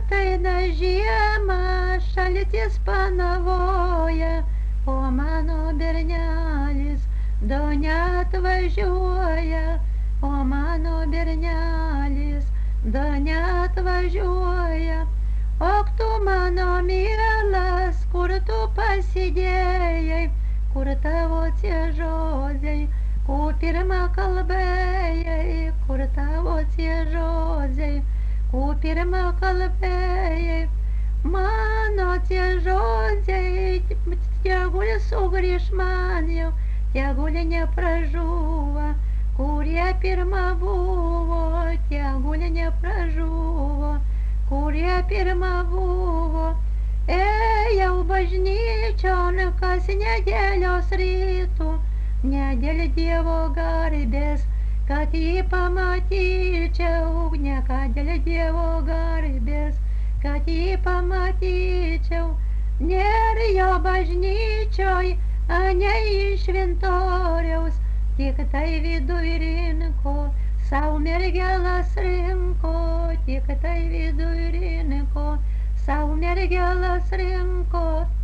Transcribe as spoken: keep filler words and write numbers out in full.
ateina žiema, šaltis panavoja, o mano bernelis do neatvažiuoja, o mano bernelis do neatvažiuoja. Ok tu mano mielas, kur tu pasidėjai, kur tavo tie žodžiai, kur pirmą kalbėjai, kur tavo tie žodžiai, kur pirmą kalbėjai. Mano tie žodžiai, tegul sugrįž man jau, tegul nepražuvo, kurie pirma buvo, tegul nepražuvo, kurie pirma buvo. Ėjau bažnyčion kas nedėlios rytų, ne dėl Dievo garbės, kad jį pamatyčiau, ne kad dėl Dievo garbės, kad jį pamatyčiau. Nėr jo bažnyčioj, anei iš šventoriaus, tik tai viduj rinko, sau mergelas rinko, tik tai viduj rinko, sau mergelas rinko.